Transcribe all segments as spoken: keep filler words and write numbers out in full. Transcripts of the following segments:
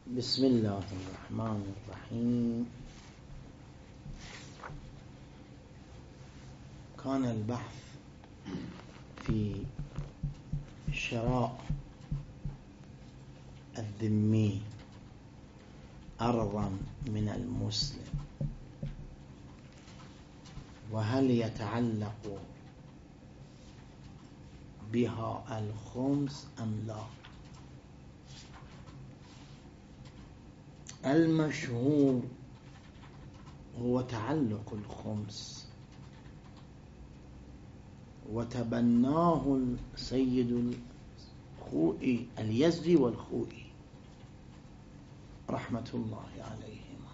بسم الله الرحمن الرحيم. كان البحث في شراء الذمي أرضا من المسلم، وهل يتعلق بها الخمس أم لا؟ المشهور هو تعلق الخمس، وتبناه السيد الخوئي اليزدي والخوئي رحمة الله عليهما.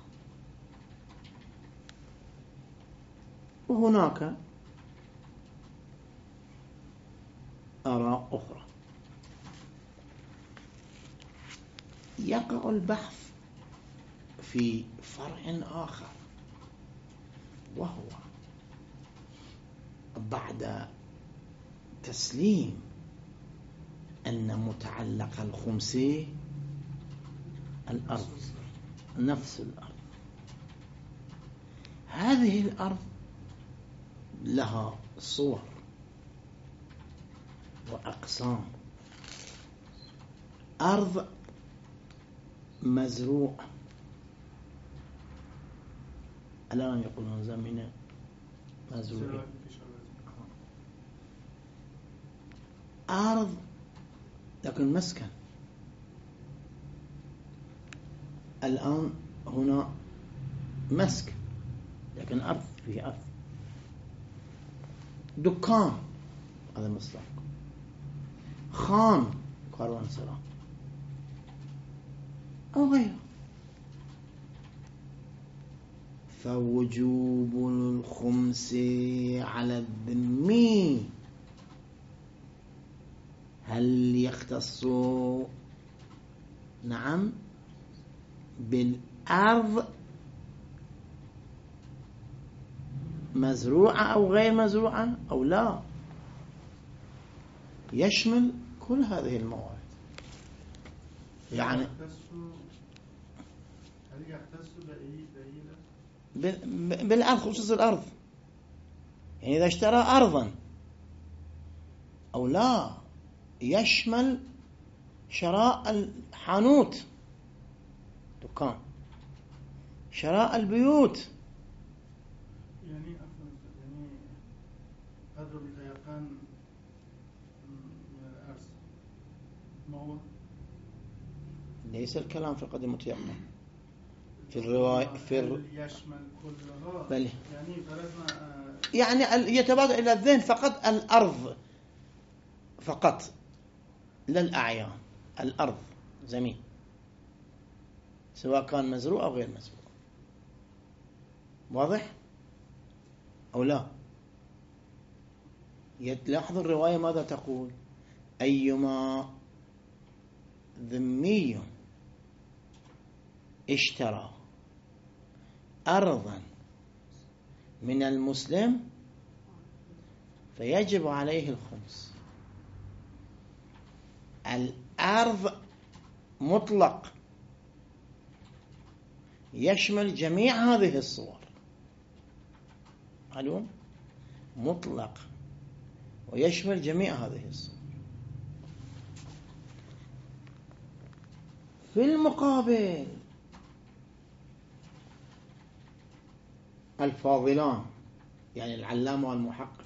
وهناك آراء أخرى. يقع البحث في فرع آخر، وهو بعد تسليم أن متعلق الخمس الأرض، نفس الأرض. هذه الأرض لها صور وأقسام. أرض مزروع، الآن يقولون زمن مزروع. أرض لكن مسكن. الآن هنا مسكن لكن أرض، فيه أرض. دكان، هذا مصدر. خان، كاروان سلام، أو غيره. فوجوب الخمس على الذمي هل يختص نعم بالأرض مزروعة أو غير مزروعة أو لا؟ يشمل كل هذه الموارد. يعني هل يختص بالأرض، خصوص الأرض، يعني إذا اشترى أرضا أو لا، يشمل شراء الحانوت دكان، شراء البيوت. يعني يعني قدر التيقان من الأرض، ما هو؟ ليس الكلام في قدر المتيقن في الرواية في الر... يشمل كلها. بل يعني فرضنا يعني يتبادر إلى الذهن فقط الأرض فقط، لا الأعيان. الأرض زمين، سواء كان مزروع أو غير مزروع. واضح أو لا؟ لاحظ الرواية ماذا تقول؟ أيما ذمي اشترى أرضا من المسلم فيجب عليه الخمس. الأرض مطلق، يشمل جميع هذه الصور. معلوم؟ مطلق ويشمل جميع هذه الصور. في المقابل الفاضلان، يعني العلامة والمحقق.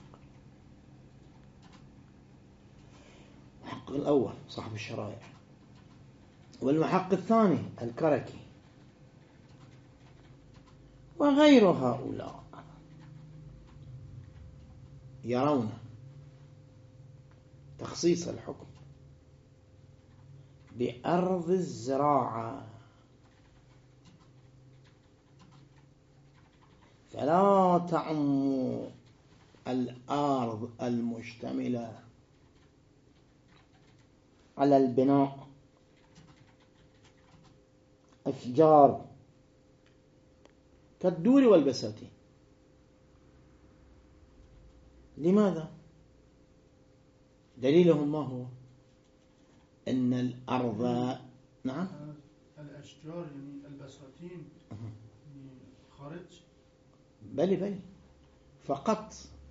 المحقق الأول صاحب الشرائع، والمحقق الثاني الكركي، وغير هؤلاء، يرون تخصيص الحكم بأرض الزراعة، فلا تعم الأرض المشتملة على البناء، أشجار كالدور والبساتين. لماذا؟ دليلهم ما هو؟ أن الأرض نعم هل الأشجار يعني البساتين يعني خارج. بلي بلي فقط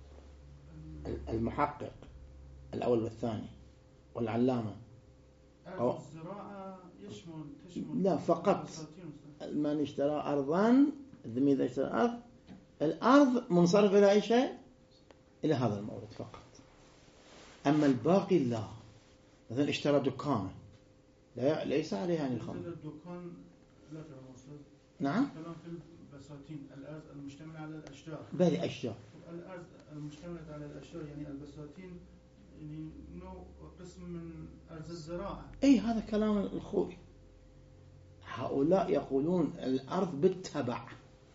المحقق الأول والثاني والعلامة أرض الزراعة يشمل تشمل لا فقط البساتين. من اشترى أرضا الذمي إذا اشترى أرض الأرض منصرف إلى أي شيء إلى هذا المورد فقط. أما الباقي لا. مثلا اشترى دكانة لا ليس عليه عن الخمر. الدكان لا تنصرف. نعم. كلام في البساتين الأرض المشتملة على الأشجار. بلي أشجار. الأرض المشتملة على الأشجار يعني البساتين يعني نوع قسم من أرض الزراعة. أي هذا كلام الخوي. هؤلاء يقولون الأرض بالتبع.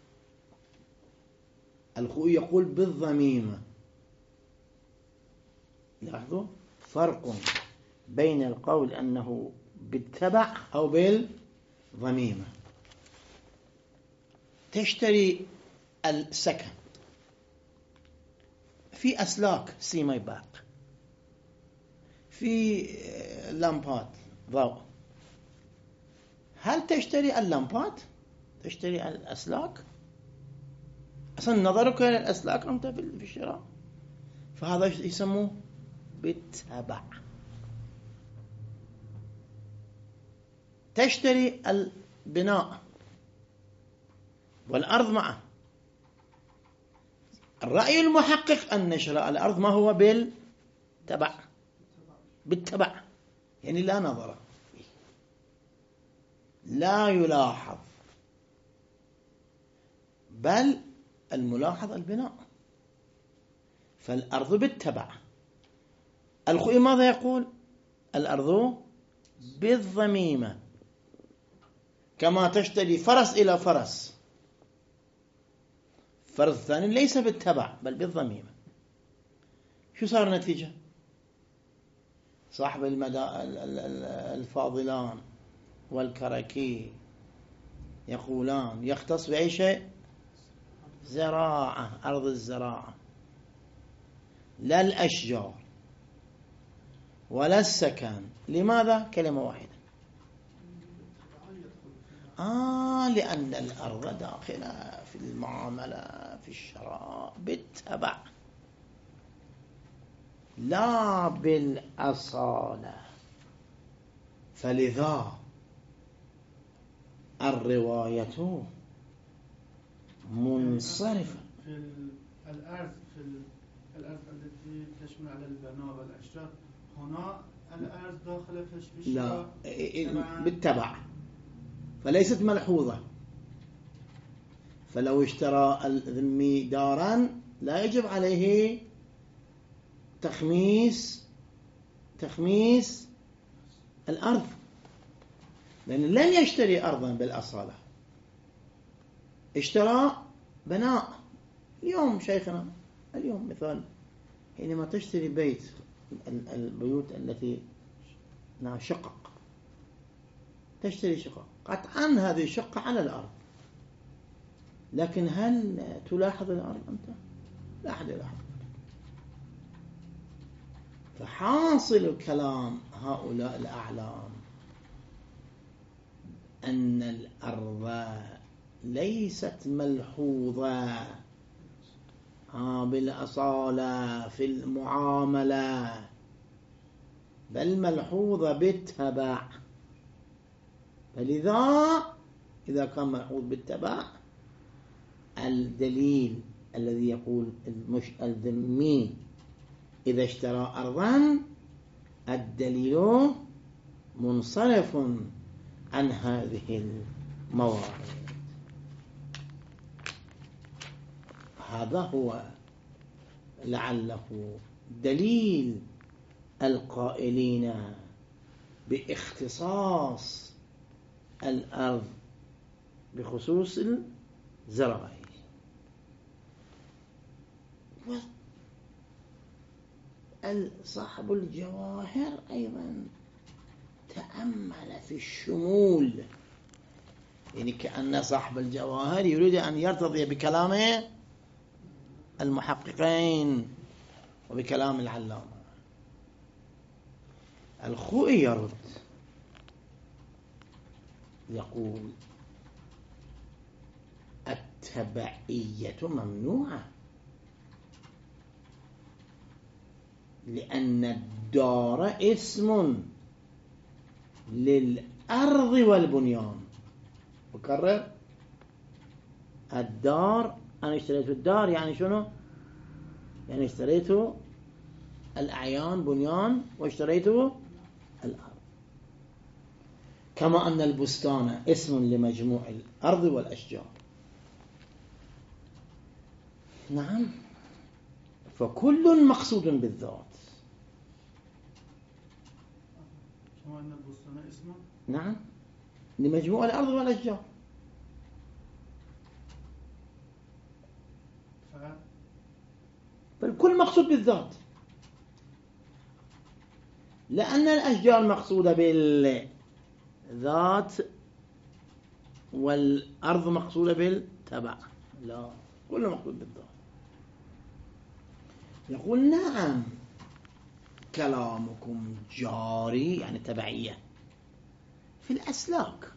الخوي يقول بالضميمة. لاحظوا فرق بين القول أنه بالتبع أو بالضميمة. تشتري السكن في أسلاك سيماي باك في لامبات ضوء. هل تشتري اللامبات تشتري الأسلاك أصلا نظرك إلى الأسلاك أنت في الشراء فهذا يسموه بالتبع. تشتري البناء والأرض معه. الرأي المحقق أن شراء الأرض ما هو بالتبع بالتبع يعني لا نظر لا يلاحظ بل الملاحظ البناء فالأرض بالتبع. الخوئي ماذا يقول؟ الأرض بالضميمة كما تشتري فرس إلى فرس. فرس الثاني ليس بالتبع بل بالضميمة. شو صار النتيجة؟ صاحب المدى الفاضلان والكركي يقولان يختص بأي شيء زراعة أرض الزراعة لا الأشجار ولا السكن. لماذا؟ كلمة واحدة آه لأن الأرض داخلة في المعاملة في الشراء بالتبع لا بالأصالة. فلذا الرواية منصرفة في الأرض في الأرض التي تشمل على البناء والأشجار هنا الأرض داخلة في الشراء لا بالتبع فليست ملحوظة. فلو اشترى الذمي دارا لا يجب عليه تخميس تخميس الأرض لأن لن يشتري أرضا بالأصالة. اشترى بناء. اليوم شيخنا اليوم مثال حينما تشتري بيت البيوت التي لها شقق تشتري شقق قطعا هذه شقة على الأرض لكن هل تلاحظ الأرض أنت؟ لا أحد يلاحظ. فحاصل كلام هؤلاء الأعلام أن الأرض ليست ملحوظة بالأصالة في المعاملة بل ملحوظة بالتبع. فلذا إذا كان ملحوظ بالتبع الدليل الذي يقول المش... الذمي إذا اشترى أرضا الدليل منصرف عن هذه الموارد. هذا هو لعله دليل القائلين باختصاص الأرض بخصوص الزراعي. صاحب الجواهر أيضا تأمل في الشمول يعني كأن صاحب الجواهر يريد أن يرتضي بكلام المحققين وبكلام العلامة. الخوئي يرد يقول التبعية ممنوعة، لأن الدار اسم للأرض والبنيان. بكرر، الدار، أنا اشتريت الدار يعني شنو؟ يعني اشتريت الأعيان بنيان واشتريت الأرض. كما أن البستان اسم لمجموع الأرض والأشجار. نعم، فكل مقصود بالذات. كما أن البستان اسم نعم لمجموع الأرض والأشجار. فالكل مقصود بالذات، لأن الأشجار مقصودة بالذات والأرض مقصودة بالتبع. لا، كل مقصود بالذات. يقول نعم كلامكم جاري، يعني تبعية، في الأسلاك،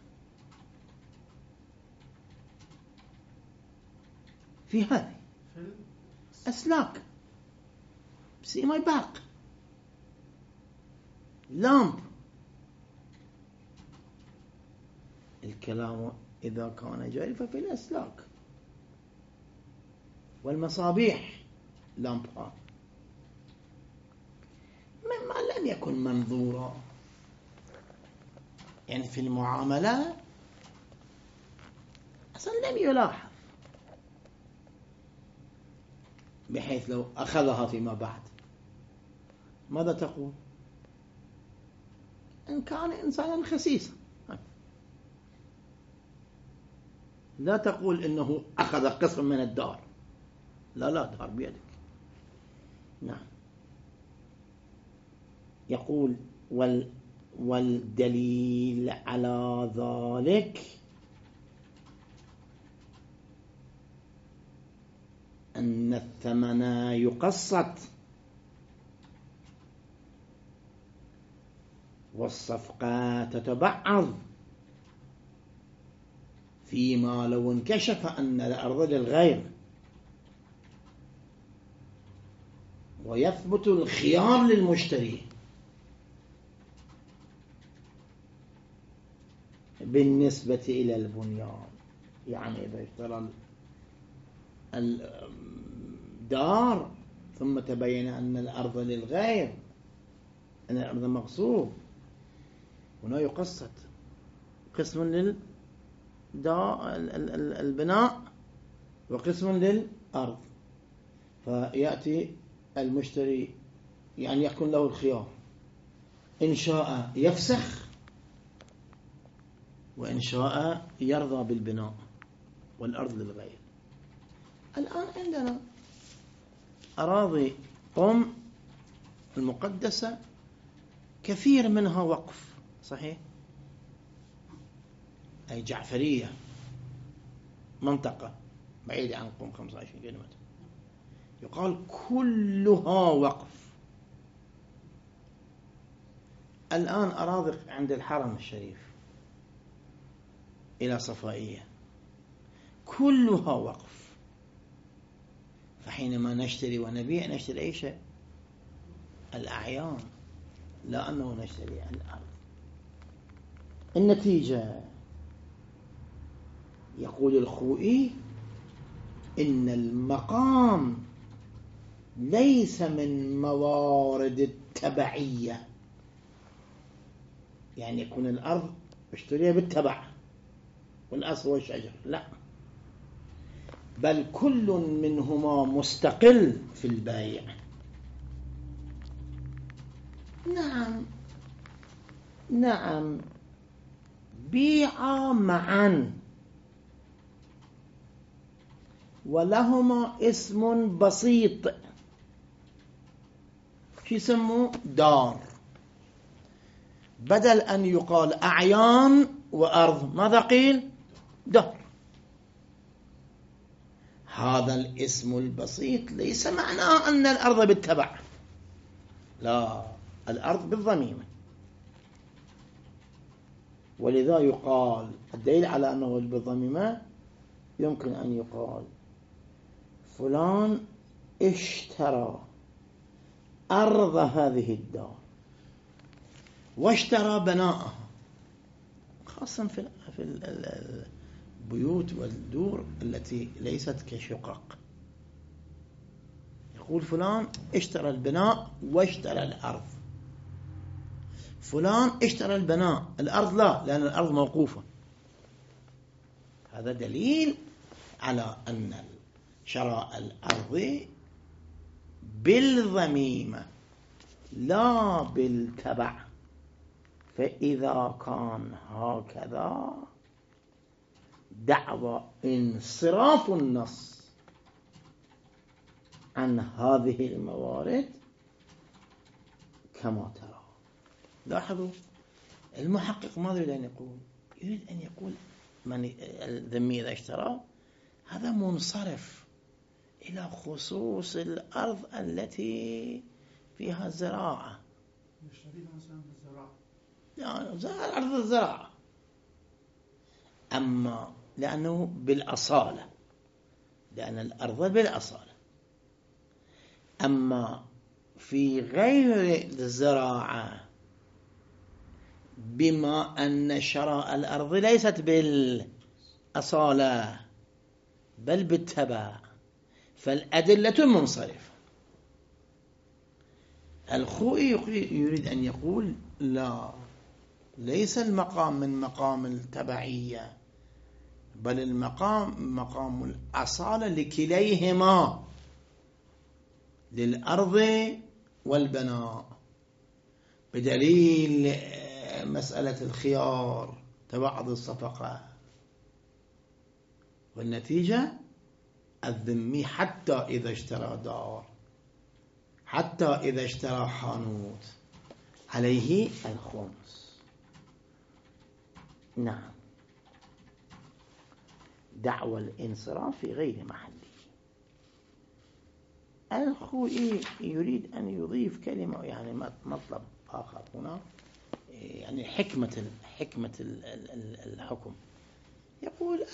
في هذه أسلاك، see my back لامب. الكلام إذا كان جاري ففي الأسلاك والمصابيح، لامبها مما لم يكن منظورا، يعني في المعاملة أصلا لم يلاحظ، بحيث لو أخذها فيما بعد ماذا تقول؟ إن كان إنسانا خسيسا لا تقول إنه أخذ قسم من الدار، لا لا، دار بيدك. نعم. يقول وال والدليل على ذلك أن الثمن يقسط والصفقة تتبعض، فيما لو انكشف أن الأرض للغير ويثبت الخيار للمشتري بالنسبة إلى البنيان. يعني إذا اشترى الدار ثم تبين أن الأرض للغير، أن الأرض مغصوب، هنا يقسط قسم للبناء وقسم للأرض، فيأتي المشتري يعني يكون له الخيار، إن شاء يفسخ وإن شاء يرضى بالبناء والأرض للغير. الآن عندنا أراضي قم المقدسة كثير منها وقف، صحيح؟ أي جعفرية، منطقة بعيدة عن قم خمسة وعشرين كيلومتر، يقال كلها وقف. الآن أراضي عند الحرم الشريف إلى صفائية كلها وقف، فحينما نشتري ونبيع نشتري أي شيء، الأعيان، لا أنه نشتري الأرض. النتيجة يقول الخوئي إن المقام ليس من موارد التبعية، يعني يكون الأرض اشتريها بالتبع والأصل والشجر، لا، بل كل منهما مستقل في البيع. نعم نعم بيعا معا ولهما اسم بسيط، شو يسموه؟ دار. بدل أن يقال أعيان وأرض ماذا قيل؟ دار. هذا الاسم البسيط ليس معناه أن الأرض بالتبع، لا، الأرض بالضميمة. ولذا يقال الدليل على أنه بالضميمة يمكن أن يقال فلان اشترى أرض هذه الدار واشترى بناءها، خاصة في البيوت والدور التي ليست كشقق. يقول فلان اشترى البناء واشترى الأرض. فلان اشترى البناء، الأرض لا، لأن الأرض موقوفة. هذا دليل على أن شراء الأرض بالضميمة لا بالتبع. فإذا كان هكذا دعوى انصراف النص عن هذه الموارد كما ترى. لاحظوا المحقق ماذا يريد أن يقول؟ يريد أن يقول من الذمي إذا اشترى هذا منصرف إلى خصوص الأرض التي فيها زراعة، يعني أرض الزراعة. أما لأنه بالأصالة، لأن الأرض بالأصالة. أما في غير الزراعة بما أن شراء الأرض ليست بالأصالة بل بالتبع، فالأدلة منصرفة. الخوئي يريد أن يقول لا، ليس المقام من مقام التبعية، بل المقام مقام الأصالة لكليهما، للأرض والبناء، بدليل مسألة الخيار تبعض الصفقة. والنتيجة الذمي حتى إذا اشترى دار، حتى إذا اشترى حانوت، عليه الخمس. نعم، دعوى الانصراف في غير محله. الخوئي يريد أن يضيف كلمة، يعني مطلب آخر هنا، يعني حكمة حكمة الحكم. يقول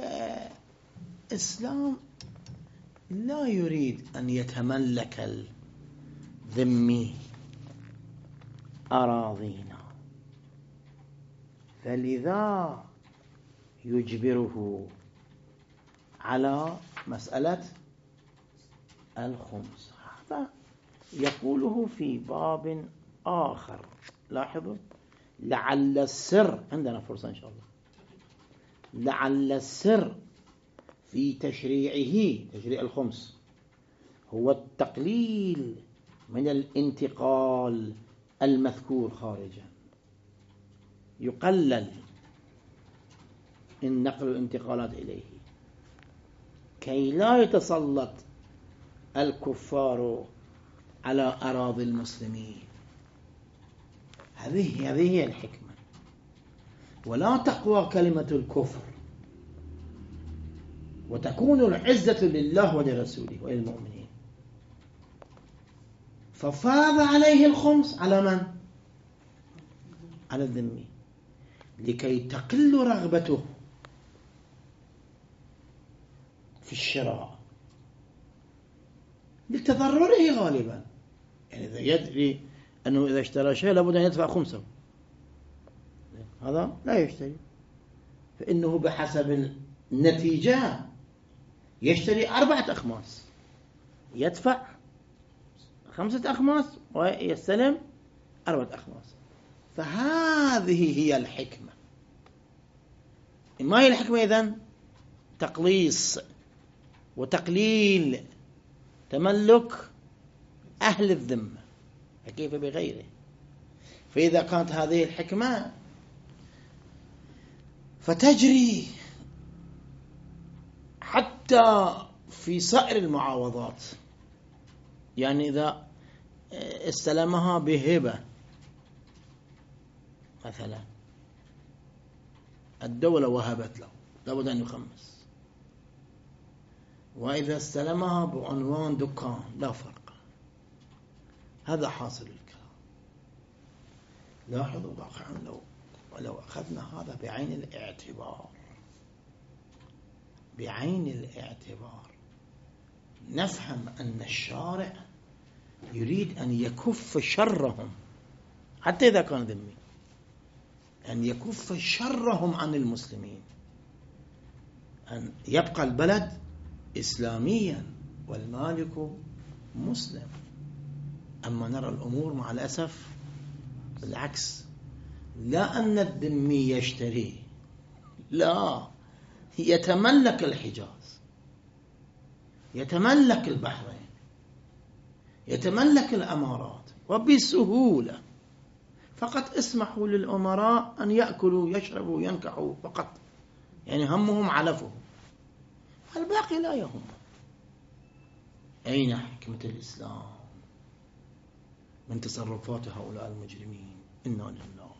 الإسلام لا يريد أن يتملك الذمي أراضينا، فلذا يجبره على مسألة الخمس. هذا يقوله في باب آخر. لاحظوا، لعل السر، عندنا فرصة إن شاء الله، لعل السر في تشريعه، تشريع الخمس، هو التقليل من الانتقال المذكور خارجا. يقلل النقل والانتقالات إليه كي لا يتسلط الكفار على أراضي المسلمين. هذه هذه هي الحكمة. ولا تقوى كلمة الكفر، وتكون العزة لله ولرسوله وللمؤمنين. ففاض عليه الخمس على من؟ على الذمي، لكي تقل رغبته في الشراء لتضرره غالبا. يعني إذا يدري أنه إذا اشترى شيء لابد أن يدفع خمسه، هذا لا يشتري، فإنه بحسب النتيجة يشتري أربعة أخماس، يدفع خمسة أخماس ويستلم أربعة أخماس. فهذه هي الحكمة. ما هي الحكمة إذن؟ تقليص وتقليل تملك أهل الذمة، فكيف بغيره؟ فإذا كانت هذه الحكمة فتجري حتى في سائر المعاوضات. يعني إذا استلمها بهبة مثلا، الدولة وهبت له، لابد أن يخمس. وإذا استلمها بعنوان دكان لا فرق. هذا حاصل الكلام. لاحظوا واقعا لو ولو أخذنا هذا بعين الاعتبار بعين الاعتبار نفهم أن الشارع يريد أن يكف شرهم حتى إذا كان ذمي، أن يكف شرهم عن المسلمين، أن يبقى البلد إسلاميا والمالك مسلم. أما نرى الأمور مع الأسف بالعكس، لا أن الذمي يشتري، لا، يتملك الحجاز، يتملك البحرين، يتملك الأمارات وبسهولة. فقط اسمحوا للأمراء أن يأكلوا يشربوا ينكحوا فقط، يعني همهم علفهم، الباقي لا يهم. أين حكمة الإسلام من تصرفات هؤلاء المجرمين؟ إنا لله